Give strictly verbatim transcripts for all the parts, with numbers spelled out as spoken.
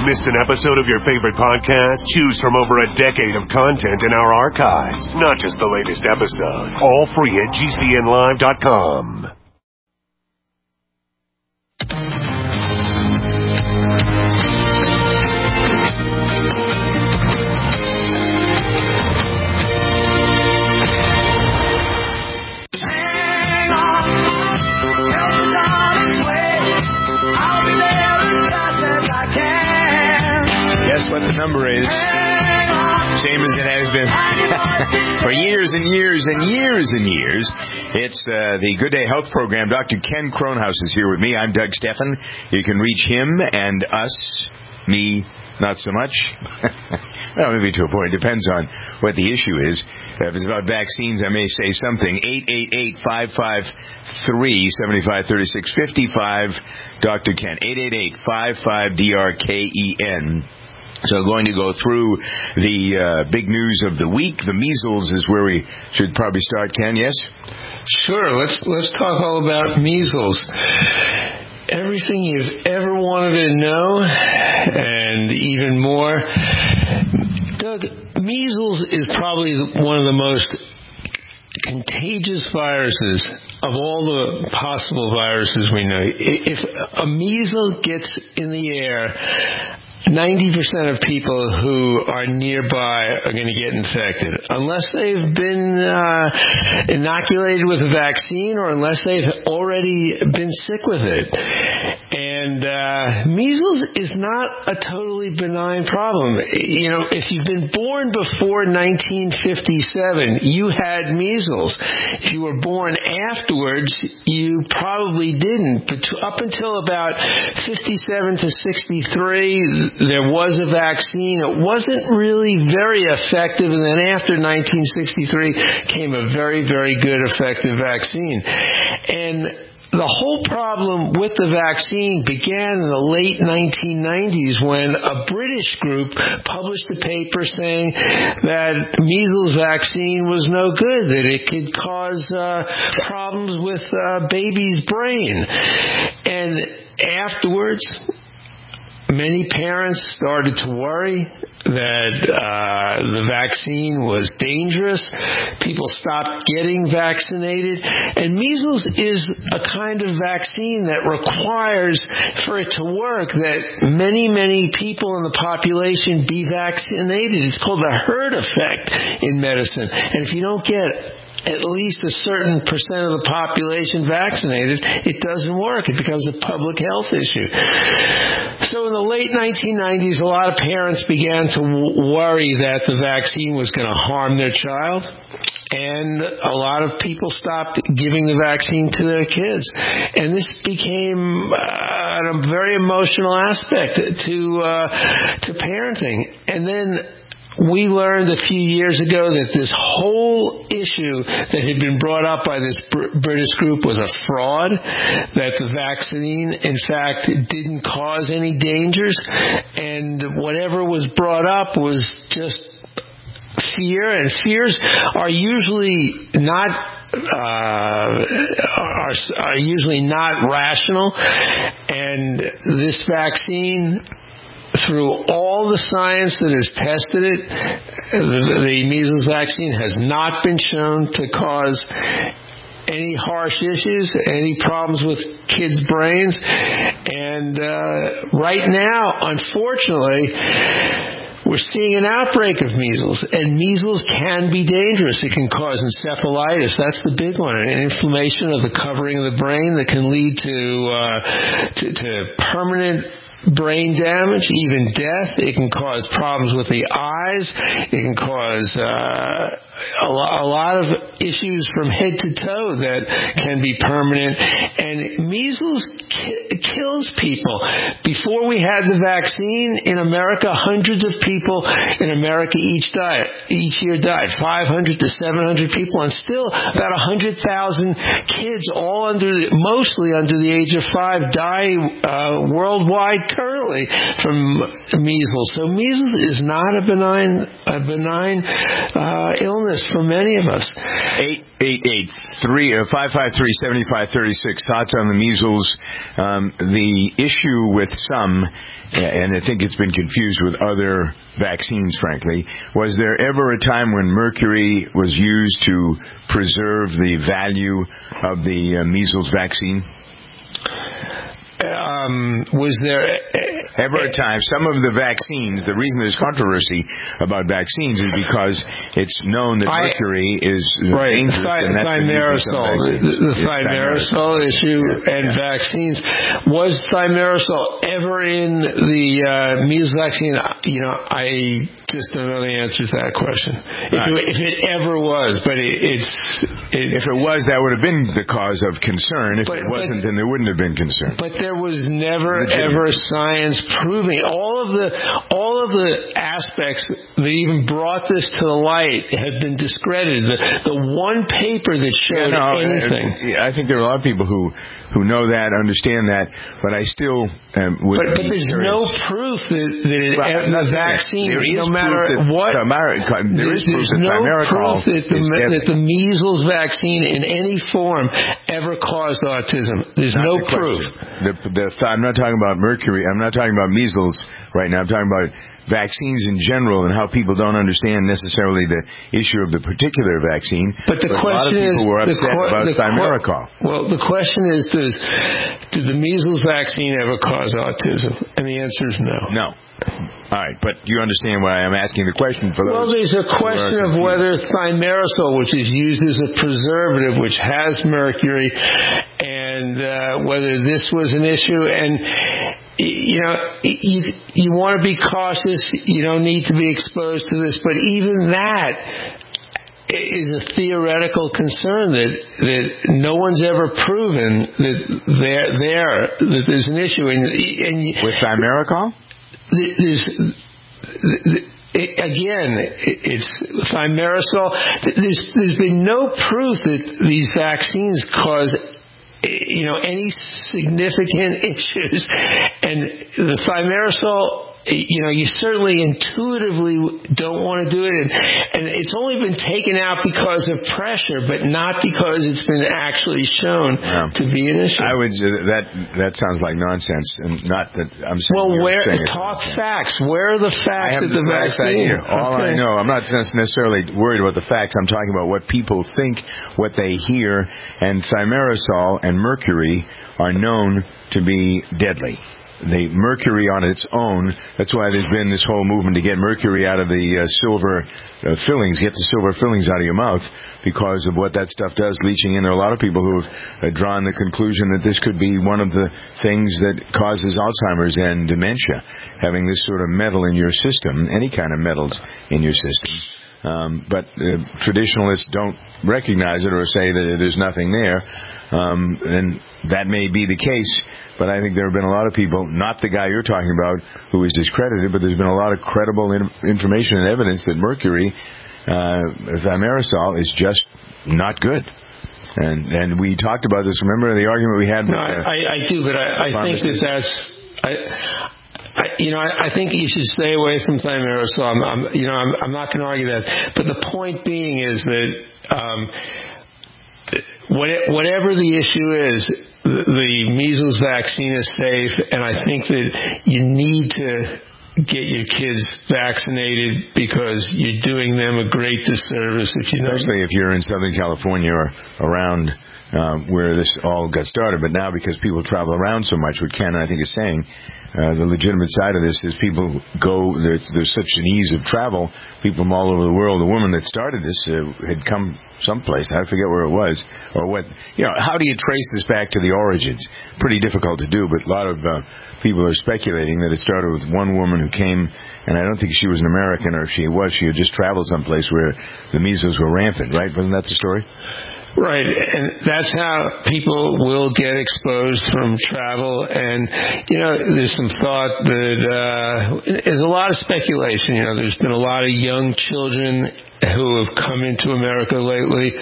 Missed an episode of your favorite podcast? Choose from over a decade of content in our archives, not just the latest episode. All free at G C N live dot com. Guess what the number is? Same as it has been for years and years and years and years. It's uh, the Good Day Health Program. Doctor Ken Kronhaus is here with me. I'm Doug Steffen. You can reach him and us, me, not so much. Well, maybe to a point. It depends on what the issue is. If it's about vaccines, I may say something. eight eight eight, five five three, seven five three six, five five, Doctor Ken. eight eight eight, five five, D R K E N. So going to go through the uh, big news of the week. The measles is where we should probably start, Ken, yes? Sure. Let's let's talk all about measles. Everything you've ever wanted to know, and even more. Doug, measles is probably one of the most contagious viruses of all the possible viruses we know. If a measles gets in the air, ninety percent of people who are nearby are going to get infected, unless they've been uh, inoculated with a vaccine or unless they've already been sick with it. And uh, measles is not a totally benign problem. You know, if you've been born before nineteen fifty-seven, you had measles. If you were born afterwards, you probably didn't. But up until about fifty-seven to sixty-three, there was a vaccine. It wasn't really very effective, and then after nineteen sixty-three came a very, very good effective vaccine. And the whole problem with the vaccine began in the late nineteen nineties when a British group published a paper saying that measles vaccine was no good, that it could cause uh, problems with uh, baby's brain. And afterwards, many parents started to worry that uh, the vaccine was dangerous. People stopped getting vaccinated. And measles is a kind of vaccine that requires, for it to work, that many, many people in the population be vaccinated. It's called the herd effect in medicine. And if you don't get at least a certain percent of the population vaccinated, it doesn't work. It becomes a public health issue. So in the late nineteen nineties, a lot of parents began to worry that the vaccine was going to harm their child, and a lot of people stopped giving the vaccine to their kids. And this became uh, a very emotional aspect to uh, to parenting. And then we learned a few years ago that this whole issue that had been brought up by this Br- British group was a fraud, that the vaccine, in fact, didn't cause any dangers, and whatever was brought up was just fear, and fears are usually not uh, are, are usually not rational, and this vaccine, through all the science that has tested it, the, the measles vaccine has not been shown to cause any harsh issues, any problems with kids' brains. And uh, right now, unfortunately, we're seeing an outbreak of measles, and measles can be dangerous. It can cause encephalitis. That's the big one, an inflammation of the covering of the brain that can lead to uh, to, to permanent brain damage, even death. It can cause problems with the eyes. It can cause uh, a, lo- a lot of issues from head to toe that can be permanent. And measles ki- kills people. Before we had the vaccine in America, hundreds of people in America each died, each year died. five hundred to seven hundred people, and still about one hundred thousand kids, all under, the, mostly under the age of five, die uh, worldwide currently from measles. So measles is not a benign, a benign uh, illness for many of us. Eight eight eight three five five three seventy five thirty six. thoughts on the measles. Um, the issue with some, and I think it's been confused with other vaccines, frankly, was there ever a time when mercury was used to preserve the value of the uh, measles vaccine? Um, was there ever a time? Some of the vaccines, the reason there's controversy about vaccines is because it's known that I, mercury is right, dangerous. Th- and that's thimerosal, the, the yeah, thimerosal issue yeah, and yeah. vaccines. Was thimerosal ever in the uh, measles vaccine? You know, I just don't know the answer to that question. If, right. it, if it ever was, but it, it's... It, if it was, that would have been the cause of concern. If but, it wasn't, but, then there wouldn't have been concern. But there was never, ever science proving. All of the all of the aspects that even brought this to the light have been discredited. The, the one paper that showed yeah, no, anything. I, I think there are a lot of people who, who know that, understand that, but I still um, would But, but be there's curious. no proof that, that it, well, the vaccine, there is no matter that what, Thimer- there is there's proof that no proof that the, that the measles vaccine in any form ever caused autism. There's not no the proof. The, the, I'm not talking about mercury. I'm not talking about measles right now. I'm talking about vaccines in general and how people don't understand necessarily the issue of the particular vaccine. But the but question a lot of people is, were upset qu- about thimerosal. Qu- well, the question is, does did the measles vaccine ever cause autism? And the answer is no. No. All right, but you understand why I'm asking the question for those. Well, there's a question of whether thimerosal, which is used as a preservative, which has mercury, and uh, whether this was an issue. And you know, you you want to be cautious. You don't need to be exposed to this, but even that is a theoretical concern that that no one's ever proven that there there that there's an issue. And, and with thimerosal. There's, again, it's thimerosal. There's, there's been no proof that these vaccines cause, you know, any significant issues. And the thimerosal, you know, you certainly intuitively don't want to do it, and, and it's only been taken out because of pressure, but not because it's been actually shown yeah. to be an issue. I would that that sounds like nonsense, and not that I'm saying. Well, where saying talk facts? Where are the facts I have that the, the facts vaccine? Here. All okay. I know, I'm not necessarily worried about the facts. I'm talking about what people think, what they hear, and thimerosal and mercury are known to be deadly. The mercury on its own, that's why there's been this whole movement to get mercury out of the uh, silver uh, fillings, get the silver fillings out of your mouth because of what that stuff does, leaching in. There are a lot of people who have uh, drawn the conclusion that this could be one of the things that causes Alzheimer's and dementia, having this sort of metal in your system, any kind of metals in your system. Um, but uh, traditionalists don't recognize it or say that there's nothing there, um, and that may be the case. But I think there have been a lot of people, not the guy you're talking about, who is discredited, but there's been a lot of credible in- information and evidence that mercury, uh, thimerosal, is just not good. And and we talked about this. Remember the argument we had? No, with, uh, I, I do, but I, I think that that's. I, I, you know, I, I think you should stay away from thimerosal. I'm, I'm, you know, I'm, I'm not going to argue that. But the point being is that um, whatever the issue is, the measles vaccine is safe, and I think that you need to get your kids vaccinated because you're doing them a great disservice if you know. Especially if you're in Southern California or around uh, where this all got started. But now because people travel around so much, what Ken, I think, is saying, Uh, the legitimate side of this is people go, there's, there's such an ease of travel, people from all over the world. The woman that started this uh, had come someplace, I forget where it was, or what, you know, how do you trace this back to the origins? Pretty difficult to do, but a lot of uh, people are speculating that it started with one woman who came, and I don't think she was an American, or if she was, she had just traveled someplace where the measles were rampant, right? Wasn't that the story? Right, and that's how people will get exposed from travel. And, you know, there's some thought that uh, there's a lot of speculation. You know, there's been a lot of young children who have come into America lately,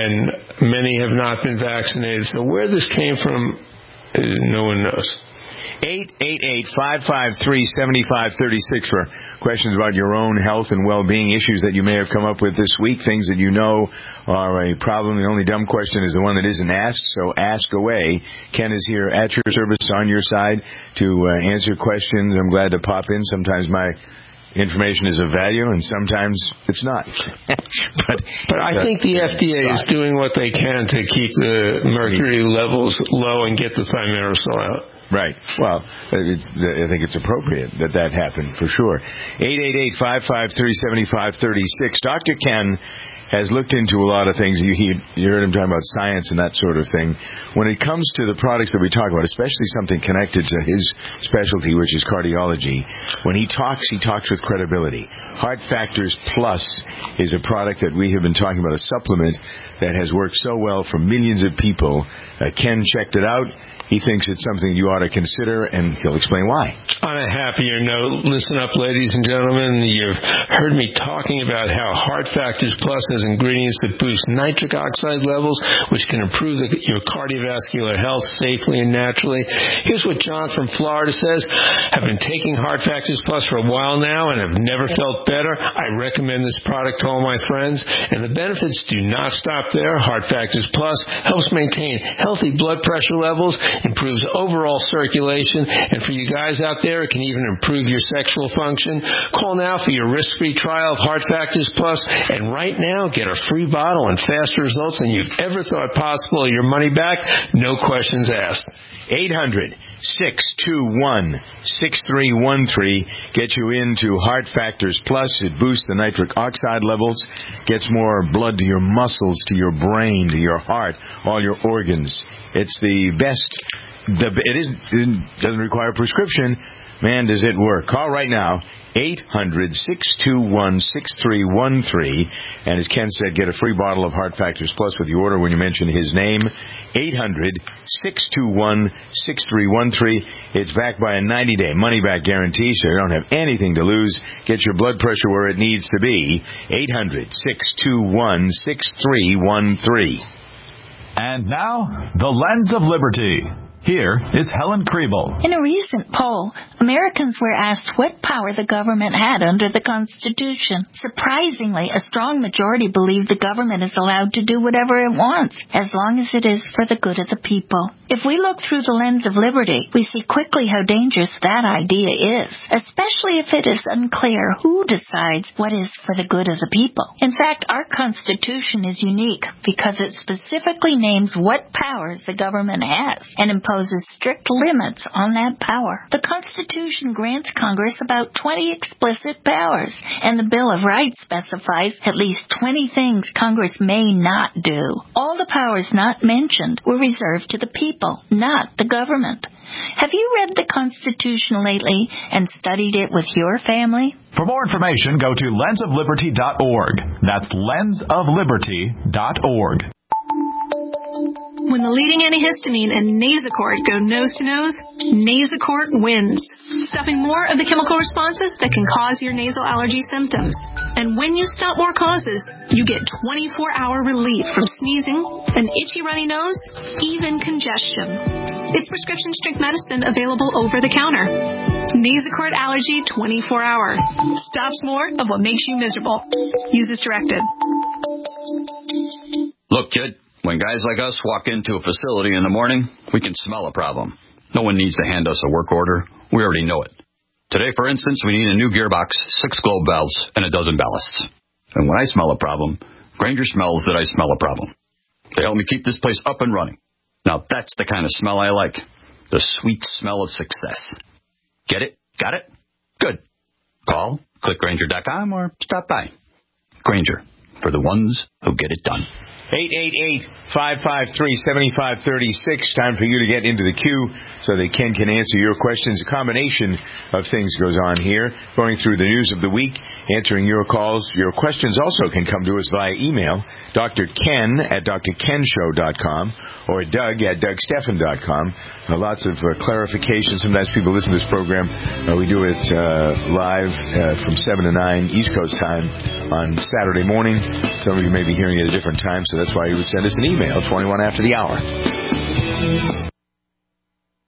and many have not been vaccinated. So where this came from, no one knows. eight eight eight, five five three, seven five three six for questions about your own health and well-being, issues that you may have come up with this week, things that you know are a problem. The only dumb question is the one that isn't asked, so ask away. Ken is here at your service, on your side, to uh, answer questions. I'm glad to pop in. Sometimes my information is of value, and sometimes it's not. but but I uh, think the F D A is doing what they can to keep the mercury levels low and get the thimerosal out. Right. Well, it's, I think it's appropriate that that happened, for sure. eight eight eight, five five three, seven five three six. Doctor Ken has looked into a lot of things. You, he, you heard him talking about science and that sort of thing. When it comes to the products that we talk about, especially something connected to his specialty, which is cardiology, when he talks, he talks with credibility. Heart Factors Plus is a product that we have been talking about, a supplement that has worked so well for millions of people. Uh, Ken checked it out. He thinks it's something you ought to consider, and he'll explain why. On a happier note, listen up, ladies and gentlemen. You've heard me talking about how Heart Factors Plus has ingredients that boost nitric oxide levels, which can improve the, your cardiovascular health safely and naturally. Here's what John from Florida says. I've been taking Heart Factors Plus for a while now and have never felt better. I recommend this product to all my friends, and the benefits do not stop there. Heart Factors Plus helps maintain healthy blood pressure levels, improves overall circulation, and for you guys out there, it can even improve your sexual function. Call now for your risk-free trial of Heart Factors Plus, and right now, get a free bottle and faster results than you've ever thought possible. Your money back, no questions asked. eight hundred, six two one, six three one three. Get you into Heart Factors Plus. It boosts the nitric oxide levels, gets more blood to your muscles, to your brain, to your heart, all your organs. It's the best. The, it, is, it doesn't require a prescription. Man, does it work. Call right now, eight hundred, six two one, six three one three. And as Ken said, get a free bottle of Heart Factors Plus with your order when you mention his name, eight hundred, six two one, six three one three. It's backed by a ninety-day money-back guarantee, so you don't have anything to lose. Get your blood pressure where it needs to be, eight hundred, six two one, six three one three. And now, the Lens of Liberty. Here is Helen Kriebel. In a recent poll, Americans were asked what power the government had under the Constitution. Surprisingly, a strong majority believe the government is allowed to do whatever it wants, as long as it is for the good of the people. If we look through the lens of liberty, we see quickly how dangerous that idea is, especially if it is unclear who decides what is for the good of the people. In fact, our Constitution is unique because it specifically names what powers the government has and imposes strict limits on that power. The Constitution grants Congress about twenty explicit powers, and the Bill of Rights specifies at least twenty things Congress may not do. All the powers not mentioned were reserved to the people, not the government. Have you read the Constitution lately and studied it with your family? For more information, go to lens of liberty dot org. That's lens of liberty dot org. When the leading antihistamine and Nasacort go nose-to-nose, Nasacort wins, stopping more of the chemical responses that can cause your nasal allergy symptoms. And when you stop more causes, you get twenty-four hour relief from sneezing, an itchy runny nose, even congestion. It's prescription-strength medicine available over the counter. Nasacort Allergy twenty-four hour. Stops more of what makes you miserable. Use as directed. Look, kid. When guys like us walk into a facility in the morning, we can smell a problem. No one needs to hand us a work order. We already know it. Today, for instance, we need a new gearbox, six globe valves, and a dozen ballasts. And when I smell a problem, Grainger smells that I smell a problem. They help me keep this place up and running. Now, that's the kind of smell I like. The sweet smell of success. Get it? Got it? Good. Call, click Grainger dot com, or stop by. Grainger, for the ones who get it done. eight eight eight, five five three, seven five three six. Time for you to get into the queue so that Ken can answer your questions. A combination of things goes on here. Going through the news of the week, answering your calls. Your questions also can come to us via email. Doctor Ken at D R ken show dot com or Doug at Doug Stephan dot com. Uh, lots of uh, clarification. Sometimes people listen to this program. Uh, we do it uh, live uh, from seven to nine East Coast time on Saturday morning. Some of you may be hearing it at a different time, so that's why you would send us an email twenty-one after the hour.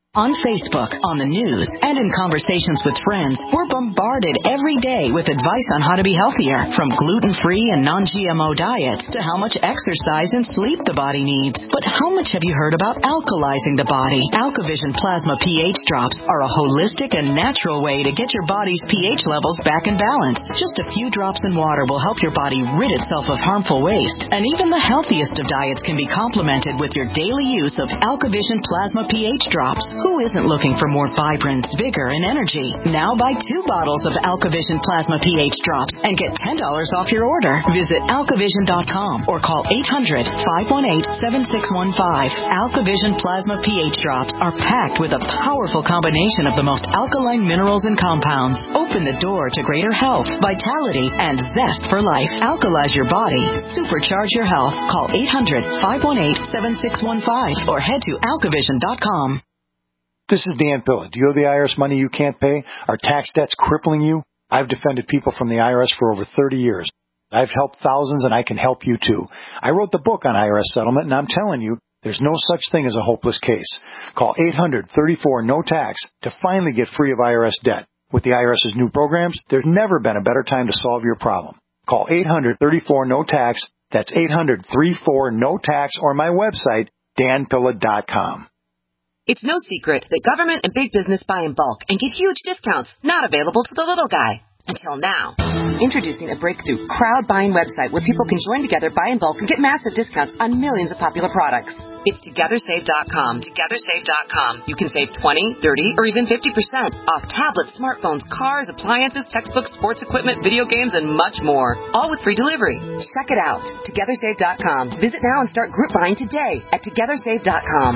On Facebook, on the news, and in conversations with friends, we're bombarded every day with advice on how to be healthier, from gluten-free and non G M O diets to how much exercise and sleep the body needs. But how much have you heard about alkalizing the body? AlkaVision Plasma pH drops are a holistic and natural way to get your body's pH levels back in balance. Just a few drops in water will help your body rid itself of harmful waste. And even the healthiest of diets can be complemented with your daily use of AlkaVision Plasma pH drops. Who isn't looking for more vibrance, vigor, and energy? Now buy two bottles of AlkaVision Plasma pH drops and get ten dollars off your order. Visit alkavision dot com or call eight hundred, five one eight, seven six one five. AlkaVision Plasma pH drops are packed with a powerful combination of the most alkaline minerals and compounds. Open the door to greater health, vitality, and zest for life. Alkalize your body. Supercharge your health. Call eight hundred, five one eight, seven six one five or head to alkavision dot com. This is Dan Pilla. Do you owe the I R S money you can't pay? Are tax debts crippling you? I've defended people from the I R S for over thirty years. I've helped thousands, and I can help you too. I wrote the book on I R S settlement, and I'm telling you, there's no such thing as a hopeless case. Call eight hundred, thirty-four, no tax to finally get free of I R S debt. With the IRS's new programs, there's never been a better time to solve your problem. Call eight hundred, thirty-four, no tax. That's eight hundred, thirty-four, no tax, or my website, dan pilla dot com. It's no secret that government and big business buy in bulk and get huge discounts not available to the little guy. Until now. Introducing a breakthrough crowd buying website where people can join together, buy in bulk, and get massive discounts on millions of popular products. It's together save dot com. together save dot com. You can save twenty, thirty, or even fifty percent off tablets, smartphones, cars, appliances, textbooks, sports equipment, video games, and much more. All with free delivery. Check it out. together save dot com. Visit now and start group buying today at together save dot com.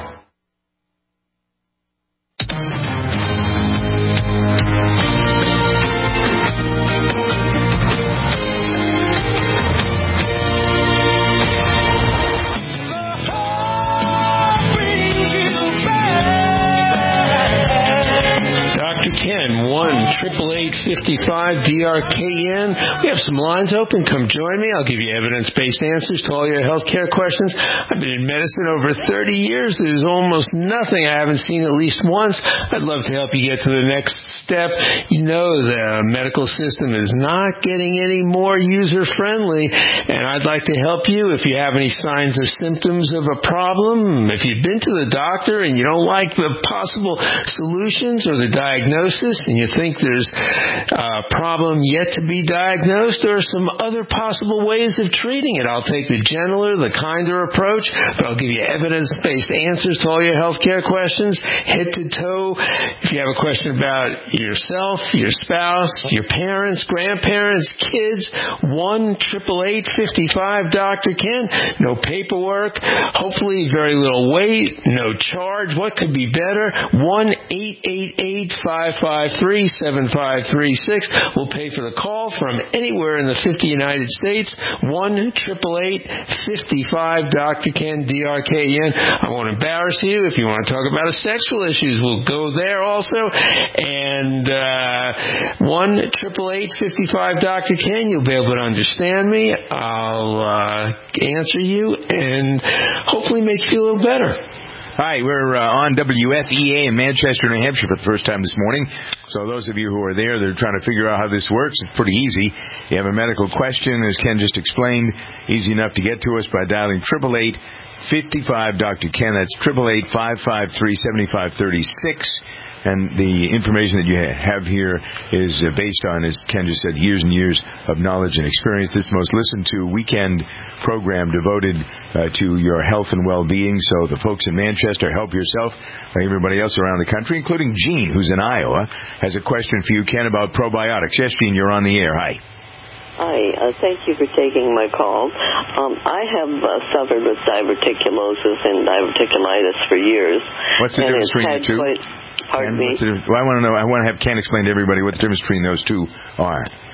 Ken, one triple eight fifty-five D R K N. We have some lines open. Come join me. I'll give you evidence-based answers to all your health care questions. I've been in medicine over thirty years. There's almost nothing I haven't seen at least once. I'd love to help you get to the next step. You know the medical system is not getting any more user-friendly, and I'd like to help you if you have any signs or symptoms of a problem. If you've been to the doctor and you don't like the possible solutions or the diagnosis and you think there's a problem yet to be diagnosed or some other possible ways of treating it, I'll take the gentler, the kinder approach, but I'll give you evidence-based answers to all your health care questions, head to toe. If you have a question about yourself, your spouse, your parents, grandparents, kids, one triple eight fifty-five Doctor Ken. No paperwork, hopefully very little wait, no charge. What could be better? one eight eight eight, five five three, seven five three six. We'll pay for the call from anywhere in the fifty United States. one triple eight, fifty-five Doctor Ken, D R K N. I won't embarrass you. If you want to talk about sexual issues, we'll go there also. And And uh, one triple eight fifty-five Doctor Ken, you'll be able to understand me. I'll uh, answer you and hopefully make you feel a little better. Hi, we're uh, on W F E A in Manchester, New Hampshire for the first time this morning. So those of you who are there, they're trying to figure out how this works. It's pretty easy. You have a medical question, as Ken just explained, easy enough to get to us by dialing triple eight fifty-five Doctor Ken. That's triple eight, five five three, seven five three six. And the information that you have here is based on, as Ken just said, years and years of knowledge and experience. This is the most listened to weekend program devoted uh, to your health and well-being. So the folks in Manchester, help yourself. Like everybody else around the country, including Gene, who's in Iowa, has a question for you, Ken, about probiotics. Yes, Gene, you're on the air. Hi. Hi, uh, thank you for taking my call. Um, I have uh, suffered with diverticulosis and diverticulitis for years. What's the difference between the two? Quite, pardon Ken, me? Well, I want to know. I want to have Ken explain to everybody what the difference between those two are.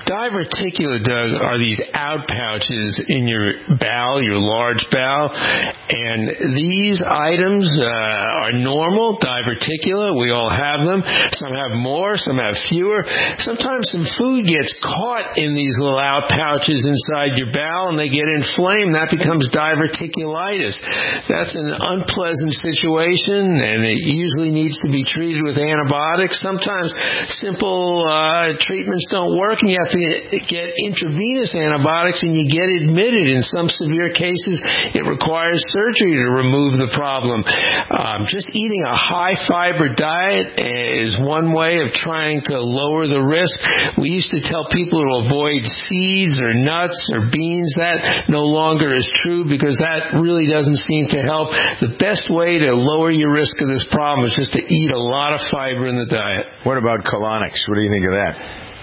Diverticula, Doug, are these out pouches in your bowel, your large bowel, and these items uh, are normal, diverticula. We all have them. Some have more, some have fewer. Sometimes some food gets caught in these little out pouches inside your bowel, and they get inflamed. That becomes diverticulitis. That's an unpleasant situation, and it usually needs to be treated with antibiotics. Sometimes simple uh, treatments don't work, and you have to get intravenous antibiotics, and you get admitted. In some severe cases, it requires surgery to remove the problem. Um, just eating a high-fiber diet is one way of trying to lower the risk. We used to tell people to avoid seeds or nuts or beans. That no longer is true because that really doesn't seem to help. The best way to lower your risk of this problem is just to eat a lot of fiber in the diet. What about colonics? What do you think of that?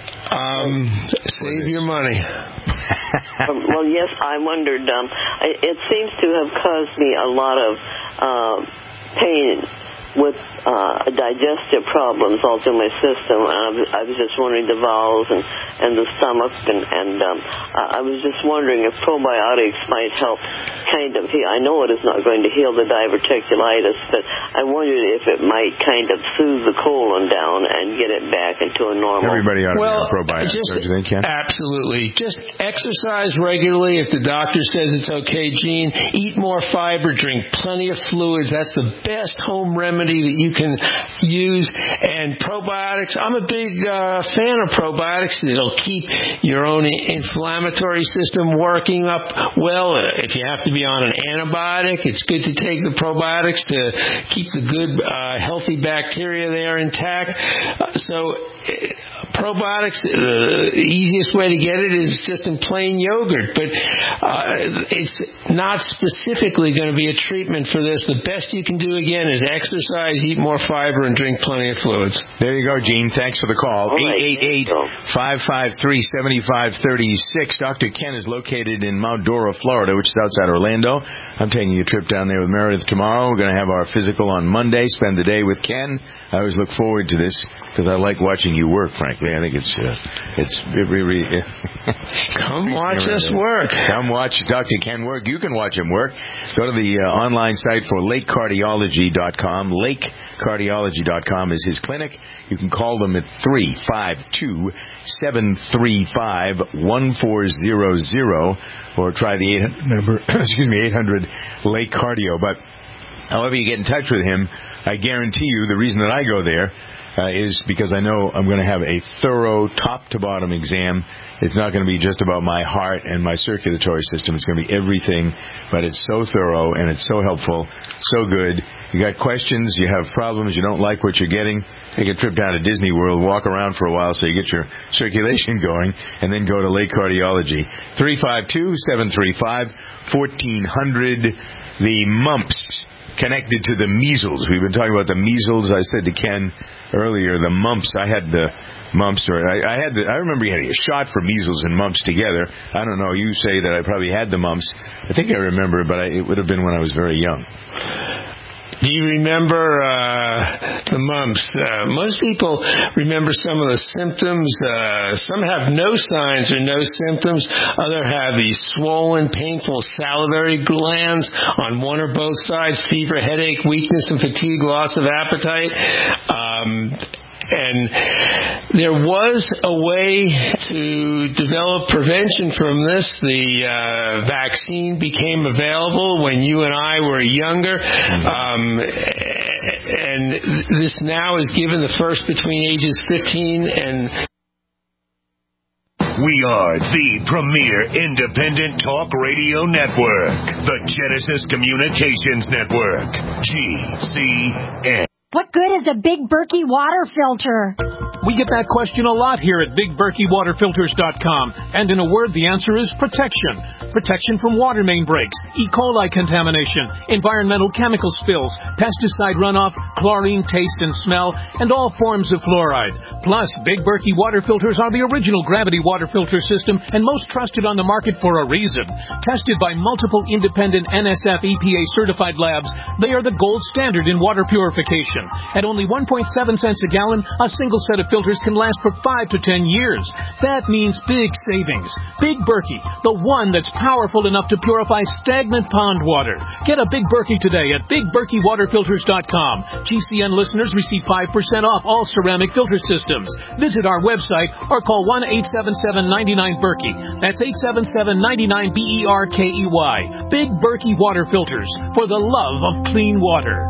Um, save your money. um, well, yes, I wondered. Um, it seems to have caused me a lot of uh, pain with uh, digestive problems all through my system. And I was, I was just wondering the bowels and, and the stomach, and, and um, I was just wondering if probiotics might help kind of heal. I know it is not going to heal the diverticulitis, but I wondered if it might kind of soothe the colon down and get it back into a normal. Everybody ought to well, have probiotics, just, don't you think, Ken? Absolutely. Just exercise regularly if the doctor says it's okay, Gene. Eat more fiber, drink plenty of fluids. That's the best home remedy that you can use. And probiotics, I'm a big uh, fan of probiotics. It'll keep your own inflammatory system working up well. If you have to be on an antibiotic, it's good to take the probiotics to keep the good, uh, healthy bacteria there intact. Uh, so uh, probiotics, uh, the easiest way to get it is just in plain yogurt. But uh, it's not specifically going to be a treatment for this. The best you can do, again, is exercise, eat more fiber, and drink plenty of fluids. There you go, Gene. Thanks for the call. eight eight eight, five five three, seven five three six. Doctor Ken is located in Mount Dora, Florida, which is outside Orlando. I'm taking a trip down there with Meredith tomorrow. We're going to have our physical on Monday, spend the day with Ken. I always look forward to this because I like watching you work, frankly. I think it's, uh, it's, it really, come watch us work. Come watch Doctor Ken work. You can watch him work. Go to the uh, online site for lake cardiology dot com. lake cardiology dot com is his clinic. You can call them at three five two, seven three five, one four zero zero or try the eight hundred number, excuse me, eight hundred Lake Cardio. But however you get in touch with him, I guarantee you the reason that I go there uh, is because I know I'm going to have a thorough top-to-bottom exam. It's not going to be just about my heart and my circulatory system. It's going to be everything, but it's so thorough and it's so helpful, so good. You got questions, you have problems, you don't like what you're getting, take a trip down to Disney World, walk around for a while so you get your circulation going, and then go to Lake Cardiology. three five two, seven three five, one four zero zero. The mumps connected to the measles. We've been talking about the measles. I said to Ken earlier, the mumps. I had the mumps, or I, I had the, I remember getting a shot for measles and mumps together. I don't know. You say that I probably had the mumps. I think I remember, but I, it would have been when I was very young. Do you remember uh, the mumps? Uh, most people remember some of the symptoms. Uh, some have no signs or no symptoms. Others have these swollen, painful salivary glands on one or both sides, fever, headache, weakness, and fatigue, loss of appetite. Um, And there was a way to develop prevention from this. The uh, vaccine became available when you and I were younger. Um, and this now is given the first between ages fifteen and... We are the premier independent talk radio network, the Genesis Communications Network, G C N. What good is a Big Berkey water filter? We get that question a lot here at big berkey water filters dot com. And in a word, the answer is protection. Protection from water main breaks, E. coli contamination, environmental chemical spills, pesticide runoff, chlorine taste and smell, and all forms of fluoride. Plus, Big Berkey water filters are the original gravity water filter system and most trusted on the market for a reason. Tested by multiple independent N S F E P A certified labs, they are the gold standard in water purification. protection. At only one point seven cents a gallon, a single set of filters can last for five to ten years. That means big savings. Big Berkey, the one that's powerful enough to purify stagnant pond water. Get a Big Berkey today at big berkey water filters dot com. G C N listeners receive five percent off all ceramic filter systems. Visit our website or call one eight seven seven, nine nine, Berkey. That's eight seven seven, nine nine, B E R K E Y. Big Berkey Water Filters, for the love of clean water.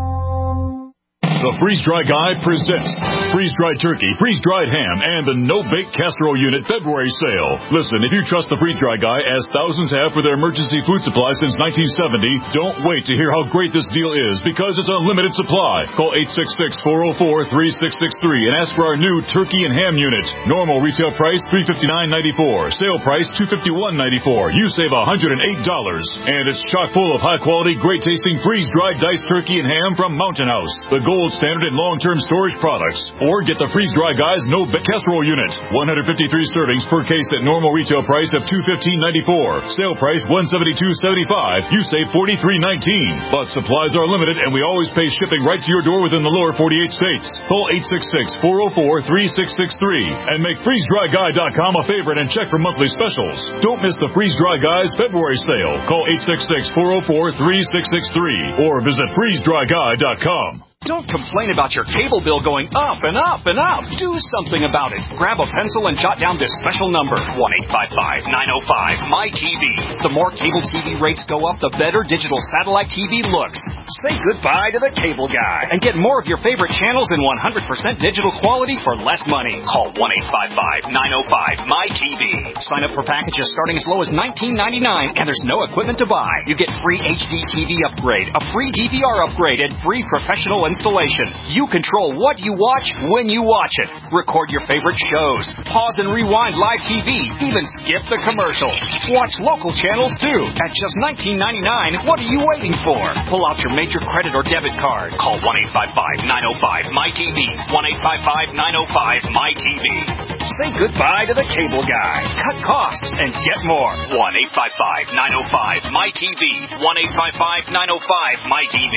The Freeze Dry Guy presents freeze-dried turkey, freeze-dried ham, and the no-bake casserole unit February sale. Listen, if you trust the Freeze Dry Guy, as thousands have for their emergency food supply since nineteen seventy, don't wait to hear how great this deal is, because it's unlimited supply. Call eight six six, four oh four, three six six three and ask for our new turkey and ham unit. Normal retail price three hundred fifty-nine dollars and ninety-four cents. Sale price two hundred fifty-one dollars and ninety-four cents. You save one hundred eight dollars. And it's chock full of high-quality, great-tasting freeze-dried diced turkey and ham from Mountain House, the gold standard in long-term storage products. Or get the Freeze Dry Guy's no bake casserole unit. one hundred fifty-three servings per case at normal retail price of two hundred fifteen dollars and ninety-four cents. Sale price one hundred seventy-two dollars and seventy-five cents. You save forty-three dollars and nineteen cents. But supplies are limited, and we always pay shipping right to your door within the lower forty-eight states. Call eight six six, four oh four, three six six three and make freeze dry guy dot com a favorite and check for monthly specials. Don't miss the Freeze Dry Guy's February sale. Call eight six six, four oh four, three six six three or visit freeze dry guy dot com. Don't complain about your cable bill going up and up and up. Do something about it. Grab a pencil and jot down this special number, one eight five five, nine oh five, M Y T V. The more cable T V rates go up, the better digital satellite T V looks. Say goodbye to the cable guy and get more of your favorite channels in one hundred percent digital quality for less money. Call one eight five five, nine oh five, M Y T V. Sign up for packages starting as low as nineteen ninety-nine, and there's no equipment to buy. You get free H D T V upgrade, a free D V R upgrade, and free professional installation. You control what you watch when you watch it. Record your favorite shows. Pause and rewind live T V. Even skip the commercials. Watch local channels too. At just nineteen ninety-nine, what are you waiting for? Pull out your major credit or debit card. Call one eight five five, nine oh five, M Y T V. one eight five five, nine oh five, M Y T V. Say goodbye to the cable guy. Cut costs and get more. one eight five five, nine oh five, M Y T V. one eight five five, nine oh five, M Y T V.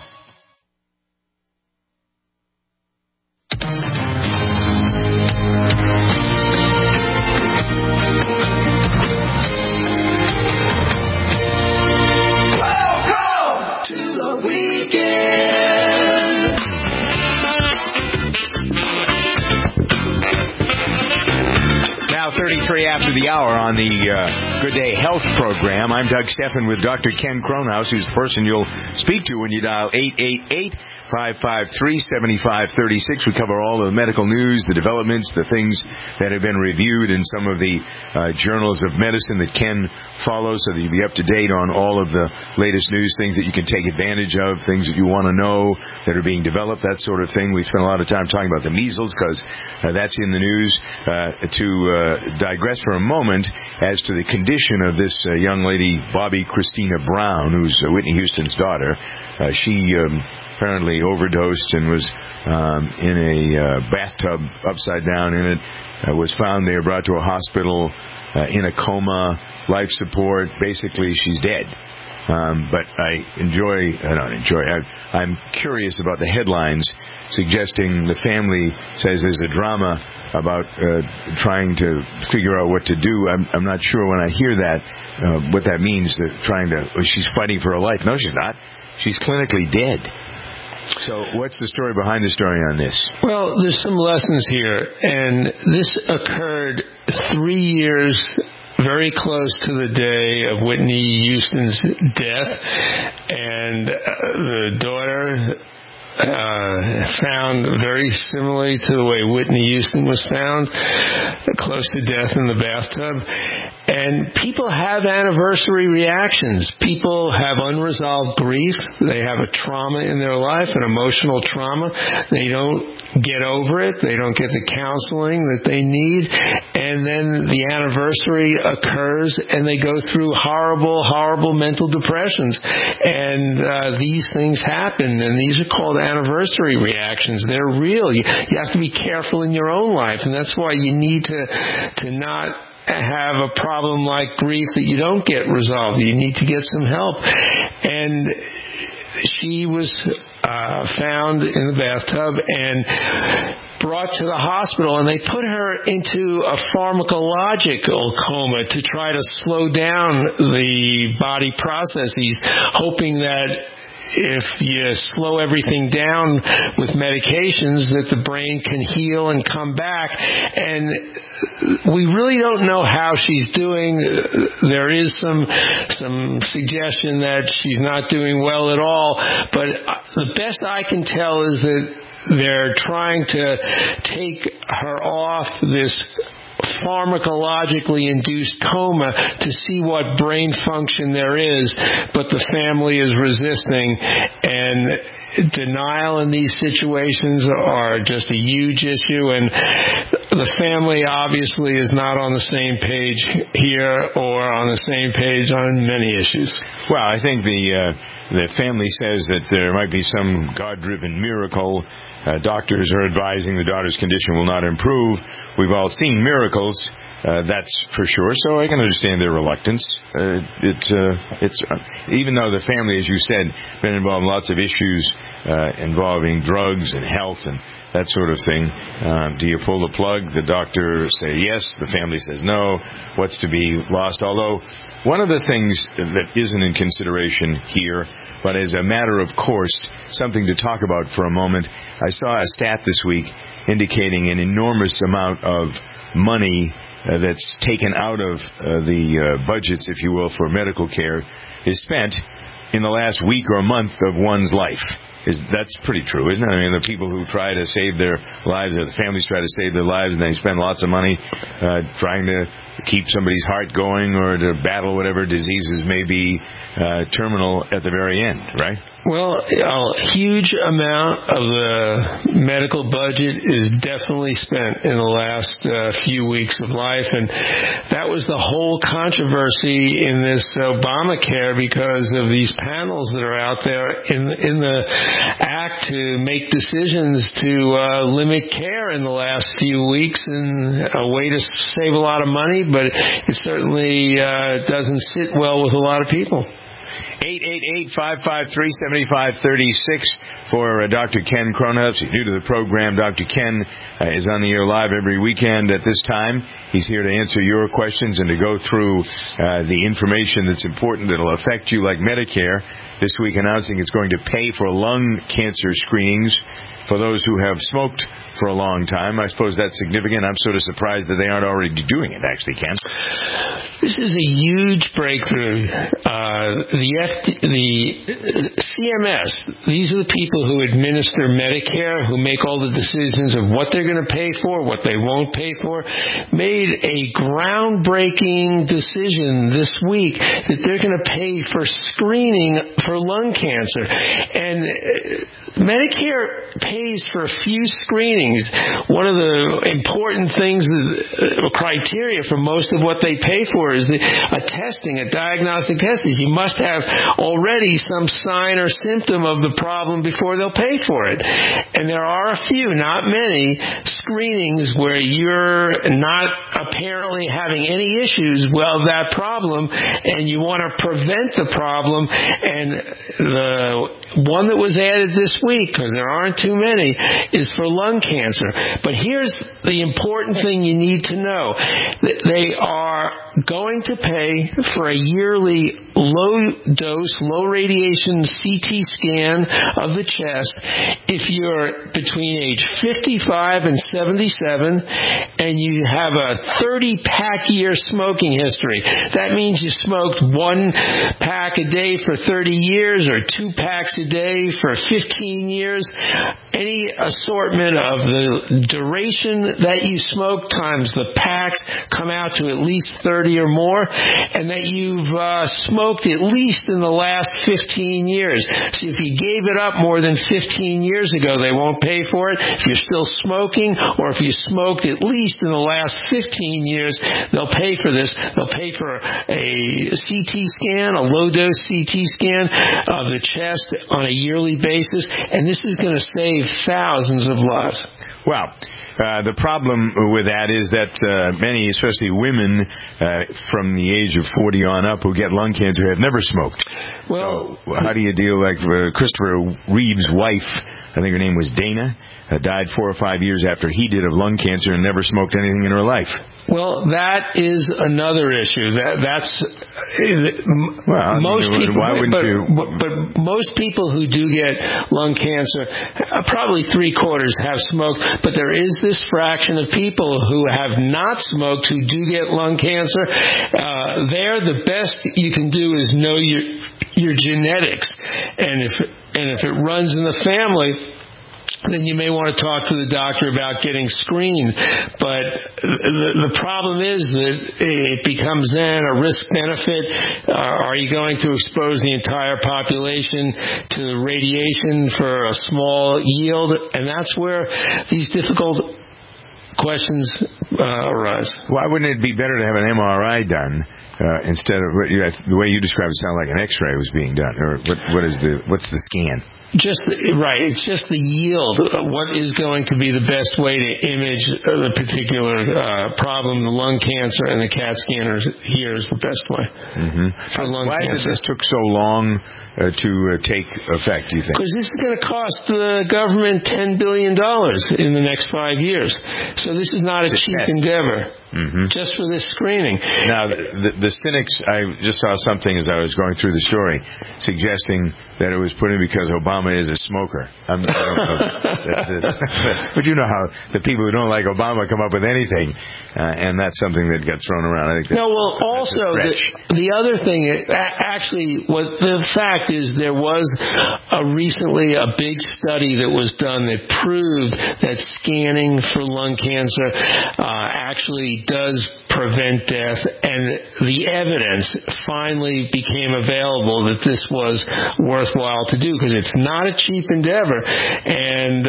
thirty-three after the hour on the uh, Good Day Health program. I'm Doug Steffen with Doctor Ken Kronhaus, who's the person you'll speak to when you dial eight eight eight, five five three, seven five three six. We cover all the medical news, the developments, the things that have been reviewed in some of the uh, journals of medicine that Ken follows, so that you'll be up to date on all of the latest news, things that you can take advantage of, things that you want to know that are being developed, that sort of thing. We spent a lot of time talking about the measles because uh, that's in the news. Uh, to uh, digress for a moment as to the condition of this uh, young lady, Bobby Christina Brown, who's uh, Whitney Houston's daughter. Uh, she um, apparently overdosed and was um, in a uh, bathtub upside down in it. Uh, was found there, brought to a hospital uh, in a coma, life support. Basically, she's dead. Um, but I enjoy, I don't enjoy, I, I'm curious about the headlines suggesting the family says there's a drama about uh, trying to figure out what to do. I'm, I'm not sure when I hear that uh, what that means, that trying to, well, she's fighting for her life. No, she's not. She's clinically dead. So what's the story behind the story on this? Well, there's some lessons here, and this occurred three years very close to the day of Whitney Houston's death, and uh, the daughter uh, found very similarly to the way Whitney Houston was found, close to death in the bathtub. And people have anniversary reactions. People have unresolved grief. They have a trauma in their life, an emotional trauma. They don't get over it. They don't get the counseling that they need. And then the anniversary occurs, and they go through horrible, horrible mental depressions. And uh, these things happen, and these are called anniversary reactions. They're real. You, you have to be careful in your own life, and that's why you need to to not have a problem like grief that you don't get resolved. You need to get some help. And she was uh, found in the bathtub and brought to the hospital, and they put her into a pharmacological coma to try to slow down the body processes, hoping that if you slow everything down with medications, that the brain can heal and come back. And we really don't know how she's doing. There is some some suggestion that she's not doing well at all, but the best I can tell is that they're trying to take her off this pharmacologically induced coma to see what brain function there is, but the family is resisting, and denial in these situations are just a huge issue, and the family obviously is not on the same page here or on the same page on many issues. Well, I think the uh, the family says that there might be some God-driven miracle. Uh, doctors are advising the daughter's condition will not improve. We've all seen miracles, uh, that's for sure. So I can understand their reluctance. Uh, it's uh, it's uh, even though the family, as you said, been involved in lots of issues uh, involving drugs and health and that sort of thing. Uh, do you pull the plug? The doctor say yes. The family says no. What's to be lost? Although one of the things that isn't in consideration here, but as a matter of course, something to talk about for a moment, I saw a stat this week indicating an enormous amount of money uh, that's taken out of uh, the uh, budgets, if you will, for medical care is spent in the last week or month of one's life. Is that's pretty true, isn't it? I mean, the people who try to save their lives, or the families try to save their lives, and they spend lots of money uh, trying to keep somebody's heart going or to battle whatever diseases may be uh, terminal at the very end, right? Well, a huge amount of the medical budget is definitely spent in the last uh, few weeks of life, and that was the whole controversy in this Obamacare because of these panels that are out there in in the act to make decisions to uh, limit care in the last few weeks, and a way to save a lot of money, but it certainly uh, doesn't sit well with a lot of people. eight eight eight, five five three, seven five three six for uh, Doctor Ken Kronhaus. If you're new to the program, Doctor Ken uh, is on the air live every weekend at this time. He's here to answer your questions and to go through uh, the information that's important that will affect you, like Medicare. This week announcing it's going to pay for lung cancer screenings for those who have smoked for a long time. I suppose that's significant. I'm sort of surprised that they aren't already doing it, actually, Ken. This is a huge breakthrough. Uh, the, F D, the C M S, these are the people who administer Medicare, who make all the decisions of what they're going to pay for, what they won't pay for, made a groundbreaking decision this week that they're going to pay for screening for lung cancer. And Medicare pays for a few screenings. One of the important things, uh, criteria for most of what they pay for is the, a testing, a diagnostic test. Is you must have already some sign or symptom of the problem before they'll pay for it. And there are a few, not many, screenings where you're not apparently having any issues with that problem, and you want to prevent the problem. And the one that was added this week, because there aren't too many, is for lung cancer. But here's the important thing you need to know. They are going to pay for a yearly low-dose, low-radiation C T scan of the chest if you're between age fifty-five and seventy-seven and you have a thirty-pack year smoking history. That means you smoked one pack a day for thirty years or two packs a day for fifteen years. Any assortment of the duration that you smoke times the packs come out to at least thirty or more, and that you've uh, smoked at least in the last fifteen years. So if you gave it up more than fifteen years ago, they won't pay for it. If you're still smoking, or if you smoked at least in the last fifteen years, they'll pay for this. They'll pay for a C T scan, a low-dose C T scan of the chest on a yearly basis, and this is going to save thousands of lives. Well, uh, the problem with that is that uh, many, especially women uh, from the age of forty on up who get lung cancer have never smoked. Well, so how do you deal, like uh, Christopher Reeve's wife, I think her name was Dana, uh, died four or five years after he did of lung cancer and never smoked anything in her life. Well, that is another issue. That that's well, most I mean, people. Why wouldn't but, you? But, but most people who do get lung cancer, probably three quarters have smoked. But there is this fraction of people who have not smoked who do get lung cancer. Uh, there, the best you can do is know your your genetics, and if and if it runs in the family, then you may want to talk to the doctor about getting screened. But the, the problem is that it becomes then a risk-benefit. Uh, are you going to expose the entire population to radiation for a small yield? And that's where these difficult questions uh, arise. Why wouldn't it be better to have an M R I done uh, instead of the way you described it? Sounded like an X-ray was being done, or what? What is the what's the scan? Just right. It's just the yield. What is going to be the best way to image the particular uh, problem, the lung cancer, and the CAT scanner here is the best way mm-hmm. for lung Why cancer. Why this took so long uh, to uh, take effect, do you think? Because this is going to cost the government ten billion dollars in the next five years. So this is not a it's cheap a endeavor. Mm-hmm. Just for this screening. Now, the, the cynics, I just saw something as I was going through the story, suggesting that it was put in because Obama is a smoker. I'm, I don't know. That's it. But you know how the people who don't like Obama come up with anything, uh, and that's something that got thrown around. I think no, well, also, the, the other thing, actually, what the fact is there was a recently a big study that was done that proved that scanning for lung cancer uh, actually does prevent death, and the evidence finally became available that this was worthwhile to do because it's not a cheap endeavor, and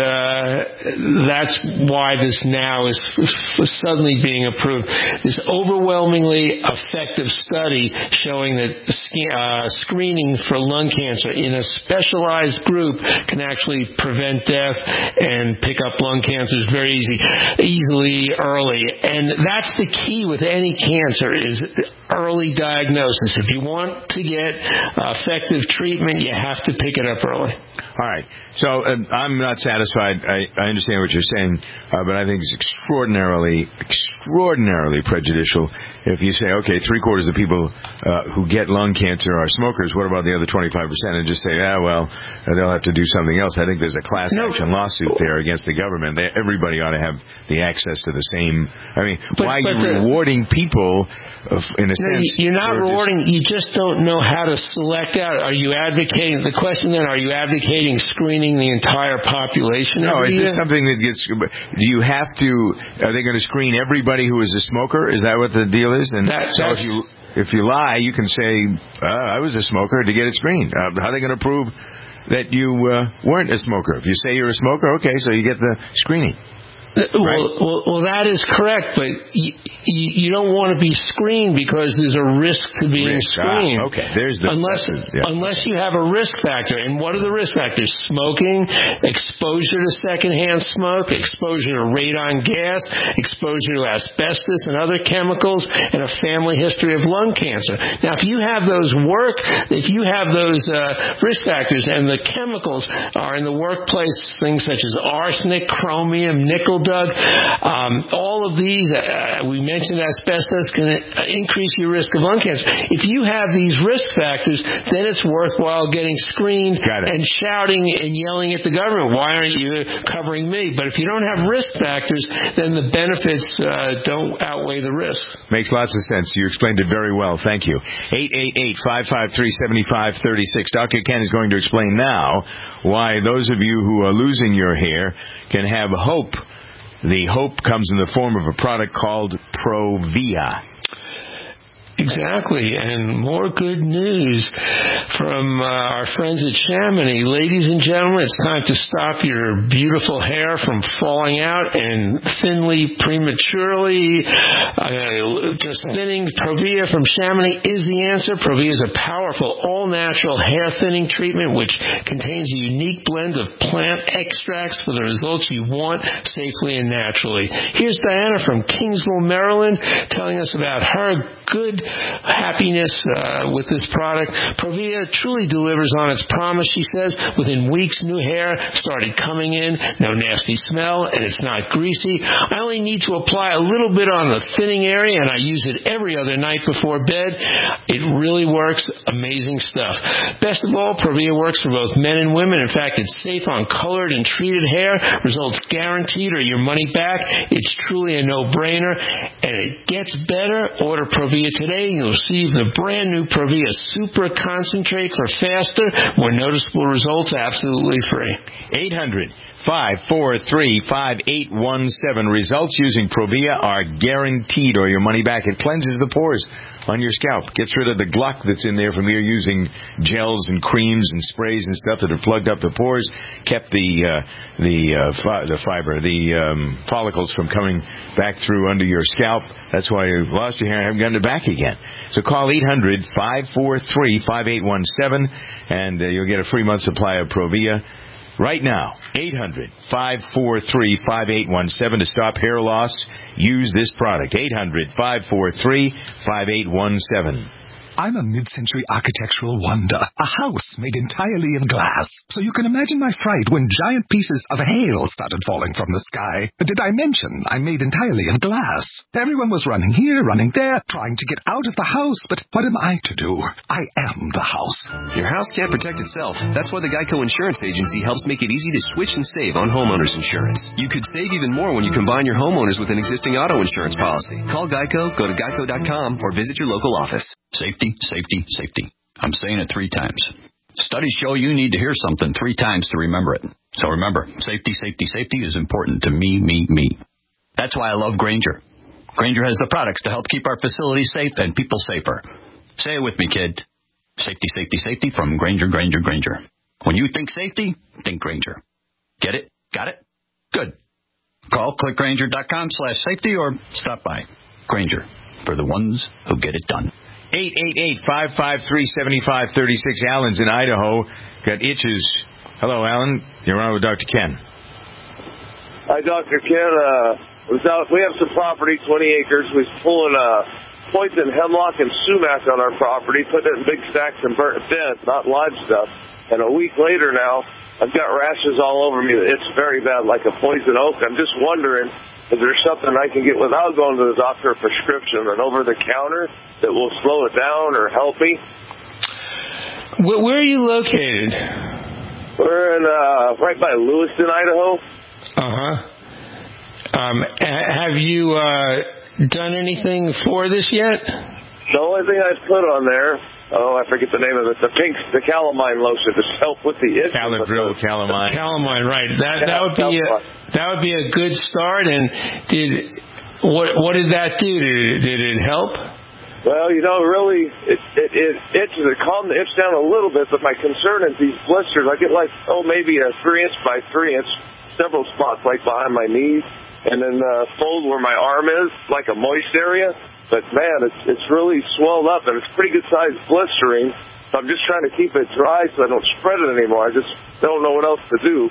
uh, that's why this now is suddenly being approved. This overwhelmingly effective study showing that uh, screening for lung cancer in a specialized group can actually prevent death and pick up lung cancers very easy, easily early, and that's the key with any cancer is early diagnosis. If you want to get uh, effective treatment, you have to pick it up early. All right. So uh, I'm not satisfied. I, I understand what you're saying, uh, but I think it's extraordinarily, extraordinarily prejudicial if you say, okay, three quarters of people uh, who get lung cancer are smokers. What about the other twenty-five percent? And just say, ah, well, uh, they'll have to do something else. I think there's a class no. action lawsuit there against the government. They, everybody ought to have the access to the same. I mean, but, why are you the, rewarding people? In a no, sense, you're not rewarding. Just, you just don't know how to select out. Are you advocating? The question then: are you advocating screening the entire population? No, is year? this something that gets? Do you have to? Are they going to screen everybody who is a smoker? Is that what the deal is? And that, so if you if you lie, you can say uh, I was a smoker to get it screened. Uh, how are they going to prove that you uh, weren't a smoker? If you say you're a smoker, okay, so you get the screening. Well, right? well, well, that is correct, but you, you don't want to be screened because there's a risk to being risk. screened. Ah, okay, there's the unless yeah. unless you have a risk factor. And what are the risk factors? Smoking, exposure to secondhand smoke, exposure to radon gas, exposure to asbestos and other chemicals, and a family history of lung cancer. Now, if you have those work, if you have those uh, risk factors, and the chemicals are in the workplace, things such as arsenic, chromium, nickel. Doug, um, all of these, uh, we mentioned asbestos, can increase your risk of lung cancer. If you have these risk factors, then it's worthwhile getting screened and shouting and yelling at the government, why aren't you covering me? But if you don't have risk factors, then the benefits uh, don't outweigh the risk. Makes lots of sense. You explained it very well. Thank you. eight eight eight, five five three, seven five three six. Doctor Ken is going to explain now why those of you who are losing your hair can have hope. The hope comes in the form of a product called Provia. Exactly, and more good news from uh, our friends at Chamonix. Ladies and gentlemen, it's time to stop your beautiful hair from falling out and thinly prematurely. Uh, just thinning. Provia from Chamonix is the answer. Provia is a powerful, all-natural hair thinning treatment which contains a unique blend of plant extracts for the results you want safely and naturally. Here's Diana from Kingsville, Maryland, telling us about her good happiness uh, with this product. Provia truly delivers on its promise, she says. Within weeks, new hair started coming in, no nasty smell, and it's not greasy. I only need to apply a little bit on the thinning area, and I use it every other night before bed. It really works. Amazing stuff. Best of all, Provia works for both men and women. In fact, it's safe on colored and treated hair. Results guaranteed or your money back. It's truly a no-brainer, and it gets better. Order Provia today, and you'll receive the brand new Provia Super Concentrate for faster, more noticeable results, absolutely free. eight hundred, five four three, five eight one seven. Results using Provia are guaranteed or your money back. It cleanses the pores on your scalp. Gets rid of the gluck that's in there from you using gels and creams and sprays and stuff that have plugged up the pores, kept the uh, the uh, fi- the fiber, the um, follicles from coming back through under your scalp. That's why you've lost your hair and haven't gotten it back again. So call eight hundred, five four three, five eight one seven and uh, you'll get a free month supply of Provia. Right now, eight hundred, five four three, five eight one seven to stop hair loss. Use this product, eight hundred, five four three, five eight one seven. I'm a mid-century architectural wonder, a house made entirely in glass. So you can imagine my fright when giant pieces of hail started falling from the sky. Did I mention I'm made entirely in glass? Everyone was running here, running there, trying to get out of the house, but what am I to do? I am the house. Your house can't protect itself. That's why the Geico Insurance Agency helps make it easy to switch and save on homeowners insurance. You could save even more when you combine your homeowners with an existing auto insurance policy. Call Geico, go to geico dot com, or visit your local office. Safety, safety, safety. I'm saying it three times. Studies show you need to hear something three times to remember it. So remember, safety, safety, safety is important to me, me, me. That's why I love Grainger. Grainger has the products to help keep our facilities safe and people safer. Say it with me, kid. Safety, safety, safety from Grainger, Grainger, Grainger. When you think safety, think Grainger. Get it? Got it? Good. Call click grainger dot com slash safety or stop by. Grainger, for the ones who get it done. eight eight eight, five five three, seven five three six. Alan's in Idaho. Got itches. Hello, Alan. You're on with Doctor Ken. Hi, Doctor Ken. Uh, was out, we have some property, twenty acres. We're pulling uh, poison hemlock and sumac on our property, putting it in big stacks and burnt it dead, not live stuff. And a week later now, I've got rashes all over me. It's very bad, like a poison oak. I'm just wondering, is there something I can get without going to the doctor, a prescription, an over-the-counter that will slow it down or help me? Where, where are you located? We're in uh, right by Lewiston, Idaho. Uh-huh. Um, have you uh, done anything for this yet? The only thing I've put on there, oh, I forget the name of it, the pink, the calamine lotion to help with the itch. Caladril, calamine. Calamine, right. That that would be a, that would be a good start. And did what what did that do? Did it, did it help? Well, you know, really, it it, it itches. It calmed the itch down a little bit, but my concern is these blisters. I get like, oh, maybe a three inch by three inch, several spots like behind my knees, and then uh, fold where my arm is, like a moist area. But, man, it's it's really swelled up, and it's pretty good-sized blistering. So I'm just trying to keep it dry so I don't spread it anymore. I just don't know what else to do.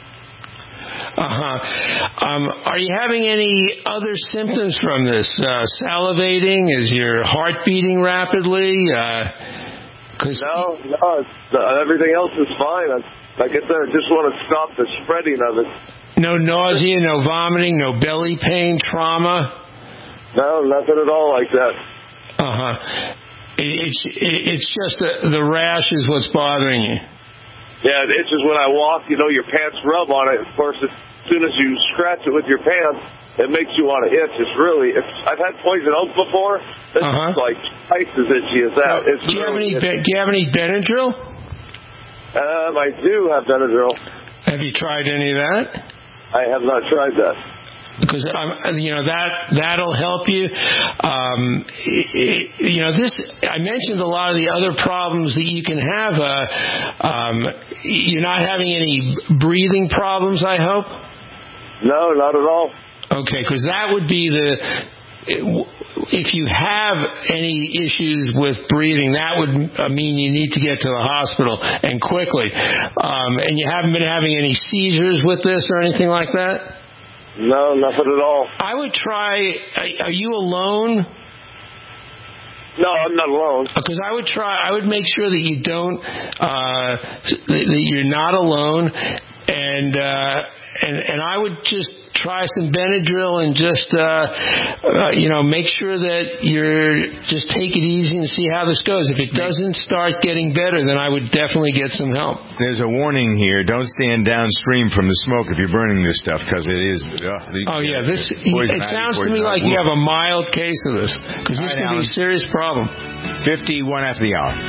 Uh-huh. Um, are you having any other symptoms from this? Uh, salivating? Is your heart beating rapidly? Uh, cause no, no. It's, uh, everything else is fine. I, like I said, I just want to stop the spreading of it. No nausea, no vomiting, no belly pain, trauma? No, nothing at all like that. Uh-huh. It's it's just the, the rash is what's bothering you. Yeah, it itches when I walk. You know, your pants rub on it. Of course, as soon as you scratch it with your pants, it makes you want to itch. It's really, it's, I've had poison oak before. It's uh-huh. like twice as itchy as that. So, it's do, you really have any, do you have any Benadryl? Um, I do have Benadryl. Have you tried any of that? I have not tried that. because um, you know that that'll help you. Um, it, you know, this I mentioned a lot of the other problems that you can have. Uh, um, you're not having any breathing problems, I hope. No, not at all. Okay, because that would be the. If you have any issues with breathing, that would mean you need to get to the hospital, and quickly. Um, and you haven't been having any seizures with this or anything like that? No, nothing at all. I would try, are you alone? No, I'm not alone. Because I would try, I would make sure that you don't, uh, that you're not alone, and, uh, and, and I would just try some Benadryl and just, uh, uh, you know, make sure that you're, just take it easy and see how this goes. If it doesn't start getting better, then I would definitely get some help. There's a warning here. Don't stand downstream from the smoke if you're burning this stuff, because it is. Uh, the, oh, yeah. This It sounds to me like you have a mild case of this, because this can be a serious problem. fifty-one after the hour.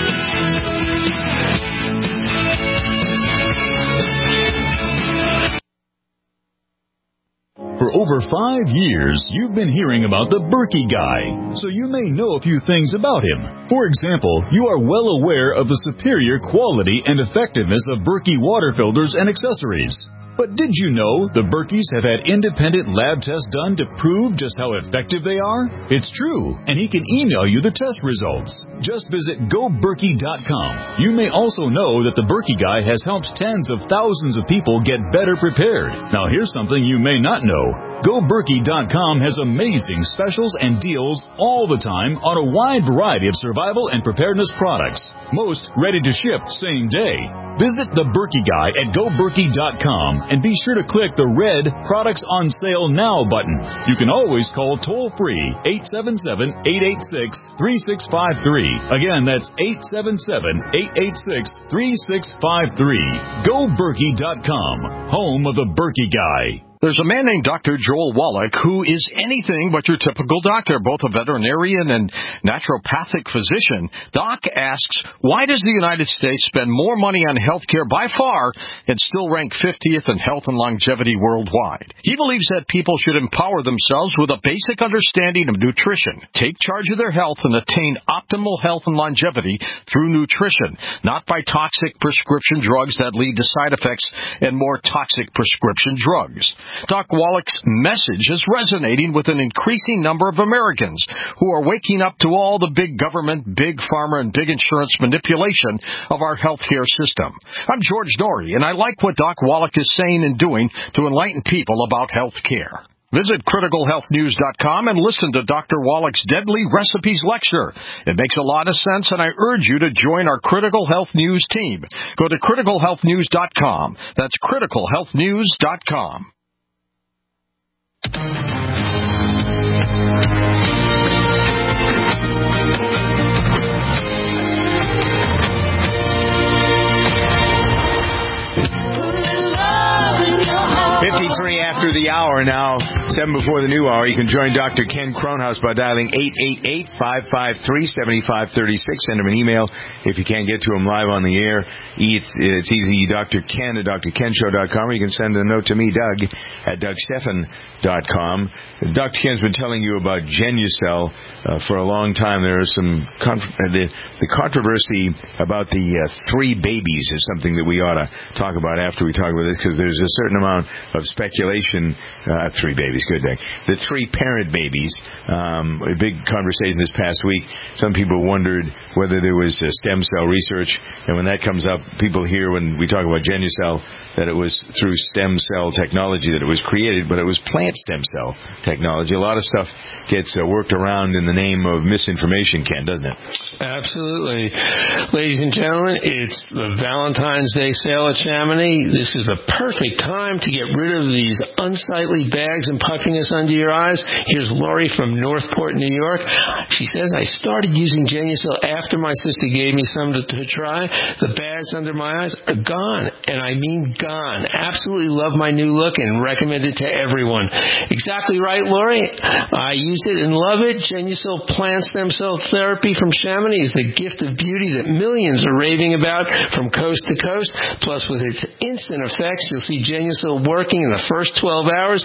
For over five years, you've been hearing about the Berkey Guy, so you may know a few things about him. For example, you are well aware of the superior quality and effectiveness of Berkey water filters and accessories. But did you know the Berkeys have had independent lab tests done to prove just how effective they are? It's true, and he can email you the test results. Just visit go berkey dot com. You may also know that the Berkey Guy has helped tens of thousands of people get better prepared. Now here's something you may not know. go berkey dot com has amazing specials and deals all the time on a wide variety of survival and preparedness products. Most ready to ship same day. Visit the Berkey Guy at go berkey dot com and be sure to click the red Products on Sale Now button. You can always call toll-free eight seven seven, eight eight six, three six five three. Again, that's eight seven seven, eight eight six, three six five three. go berkey dot com, home of the Berkey Guy. There's a man named Doctor Joel Wallach who is anything but your typical doctor, both a veterinarian and naturopathic physician. Doc asks, why does the United States spend more money on health care by far and still rank fiftieth in health and longevity worldwide? He believes that people should empower themselves with a basic understanding of nutrition, take charge of their health, and attain optimal health and longevity through nutrition, not by toxic prescription drugs that lead to side effects and more toxic prescription drugs. Doc Wallach's message is resonating with an increasing number of Americans who are waking up to all the big government, big pharma, and big insurance manipulation of our healthcare system. I'm George Norrie, and I like what Doc Wallach is saying and doing to enlighten people about health care. Visit critical health news dot com and listen to Doctor Wallach's Deadly Recipes lecture. It makes a lot of sense, and I urge you to join our Critical Health News team. Go to critical health news dot com. That's critical health news dot com. fifty-three after the hour now, seven before the new hour. You can join Doctor Ken Kronhaus by dialing eight eight eight, five five three, seven five three six. Send him an email if you can't get to him live on the air. It's, it's easy, Doctor Ken at dr ken show dot com, or you can send a note to me, Doug, at doug stephan dot com. Doctor Ken's been telling you about Genucel uh, for a long time. There is some con- the, the controversy about the uh, three babies is something that we ought to talk about after we talk about this, because there's a certain amount of speculation. Uh, three babies, good day. The three parent babies, um, a big conversation this past week. Some people wondered whether there was uh, stem cell research, and when that comes up, people hear when we talk about Genucel that it was through stem cell technology that it was created, but it was plant stem cell technology. A lot of stuff gets uh, worked around in the name of misinformation, Ken, doesn't it? Absolutely. Ladies and gentlemen, it's the Valentine's Day sale at Chamonix. This is a perfect time to get rid of these unsightly bags and puffiness under your eyes. Here's Lori from Northport, New York. She says, I started using Genucel after my sister gave me some to, to try. The bags under my eyes are gone, and I mean gone. Absolutely love my new look and recommend it to everyone. Exactly right, Lori. I use it and love it. Genucel plant stem cell therapy from Chamonix is the gift of beauty that millions are raving about from coast to coast. Plus, with its instant effects, you'll see Genucel working in the first twelve hours.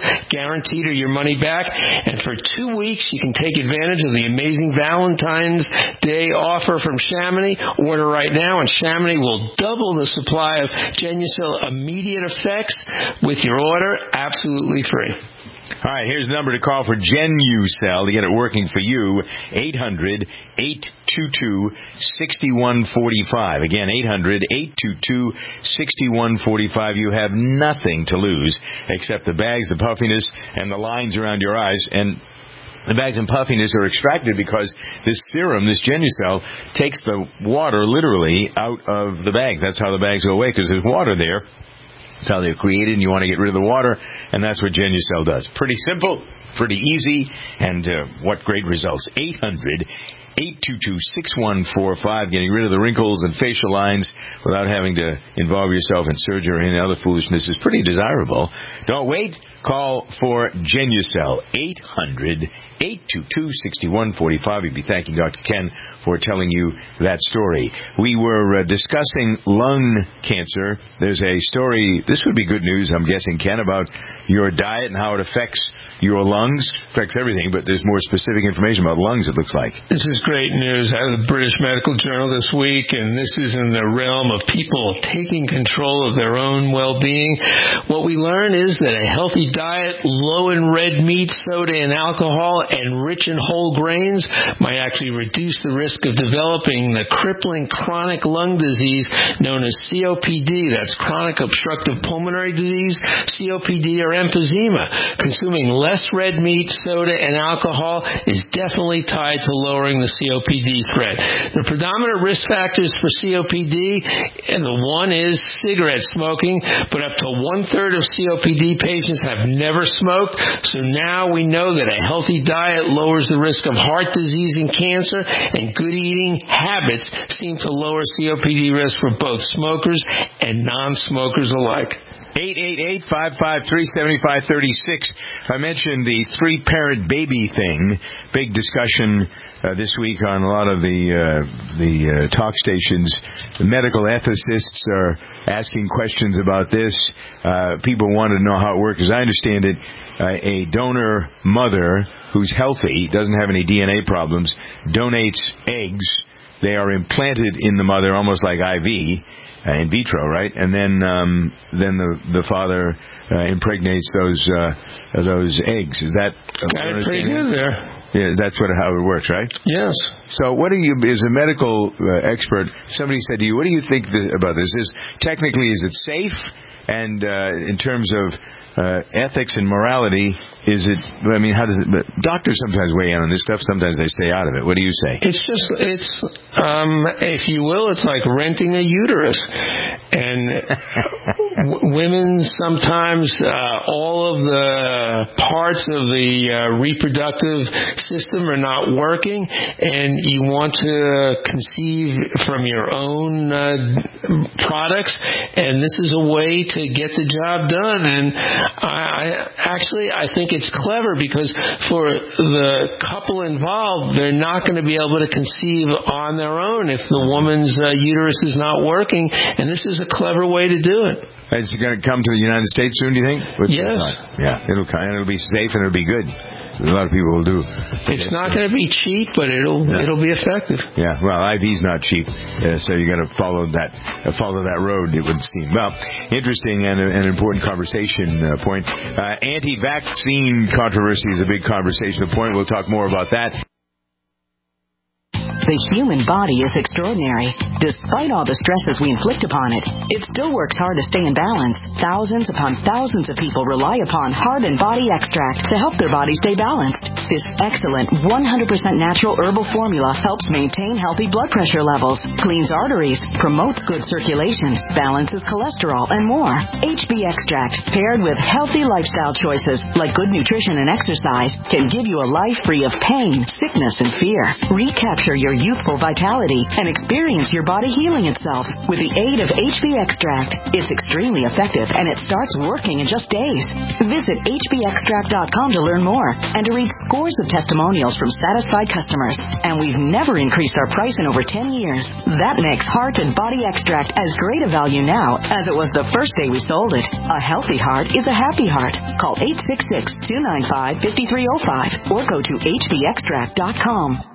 guaranteed or your money back. And for two weeks, you can take advantage of the amazing Valentine's Day offer from Chamonix. Order right now, and Chamonix will double the supply of Genucel immediate effects with your order, absolutely free. All right, here's the number to call for Genucel to get it working for you. eight hundred, eight two two, six one four five. Again, eight hundred, eight two two, six one four five. You have nothing to lose except the bags, the puffiness, and the lines around your eyes. And the bags and puffiness are extracted because this serum, this Genucel, takes the water literally out of the bags. That's how the bags go away, because there's water there. That's how they're created, and you want to get rid of the water, and that's what Genucel does. Pretty simple, pretty easy, and uh, what great results. eight hundred, eight two two, six one four five, getting rid of the wrinkles and facial lines without having to involve yourself in surgery or any other foolishness is pretty desirable. Don't wait. Call for Genucel, eight hundred, eight two two, six one four five. You'd be thanking Doctor Ken for telling you that story. We were uh, discussing lung cancer. There's a story, this would be good news, I'm guessing, Ken, about your diet and how it affects your lungs. Affects everything, but there's more specific information about lungs, it looks like. This is great news out of the British Medical Journal this week, and this is in the realm of people taking control of their own well-being. What we learn is that a healthy diet, low in red meat, soda, and alcohol, and rich in whole grains might actually reduce the risk of developing the crippling chronic lung disease known as C O P D. That's chronic obstructive pulmonary disease, C O P D, or emphysema. Consuming less red meat, soda, and alcohol is definitely tied to lowering the C O P D threat. The predominant risk factors for C O P D, and the one is cigarette smoking, but up to one-third of C O P D patients have never smoked, so now we know that a healthy diet lowers the risk of heart disease and cancer, and good eating habits seem to lower C O P D risk for both smokers and non-smokers alike. eight eight eight, five five three, seven five three six. I mentioned the three-parent baby thing. Big discussion uh, this week on a lot of the uh, the uh, talk stations. The medical ethicists are asking questions about this. Uh, people want to know how it works. As I understand it, uh, a donor mother who's healthy, doesn't have any D N A problems, donates eggs. They are implanted in the mother almost like I V. Uh, in vitro, right? And then um, then the the father uh, impregnates those uh, those eggs. Is that got it pretty good there? Yeah, that's what how it works, right? Yes. So, what do you, as a medical uh, expert, somebody said to you, what do you think th- about this? Is technically, is it safe? And uh, in terms of uh, ethics and morality, is it, I mean, how does it, but doctors sometimes weigh in on this stuff, sometimes they stay out of it. What do you say? It's just, it's, um, if you will, it's like renting a uterus. And w- women sometimes, uh, all of the parts of the uh, reproductive system are not working, and you want to conceive from your own uh, products, and this is a way to get the job done. And I, I actually, I think it's clever, because for the couple involved, they're not going to be able to conceive on their own if the woman's uh, uterus is not working, and this is a clever way to do it. Is it going to come to the United States soon, do you think? What's yes. Yeah, it'll come, and it'll be safe, and it'll be good. A lot of people will do. It's not going to be cheap, but it'll yeah. it'll be effective. Yeah, well, I V's not cheap, uh, so you got to follow that uh, follow that road, it would seem. Well, interesting and an important conversation uh, point. Uh, anti-vaccine controversy is a big conversation point. We'll talk more about that. The human body is extraordinary. Despite all the stresses we inflict upon it, it still works hard to stay in balance. Thousands upon thousands of people rely upon Heart and Body Extract to help their body stay balanced. This excellent one hundred percent natural herbal formula helps maintain healthy blood pressure levels, cleans arteries, promotes good circulation, balances cholesterol, and more. H B Extract, paired with healthy lifestyle choices like good nutrition and exercise, can give you a life free of pain, sickness, and fear. Recapture your your youthful vitality and experience your body healing itself with the aid of H B Extract. It's extremely effective and it starts working in just days. Visit H B extract dot com to learn more and to read scores of testimonials from satisfied customers. And we've never increased our price in over ten years. That makes Heart and Body Extract as great a value now as it was the first day we sold it. A healthy heart is a happy heart. Call eight six six, two nine five, five three zero five or go to H B extract dot com.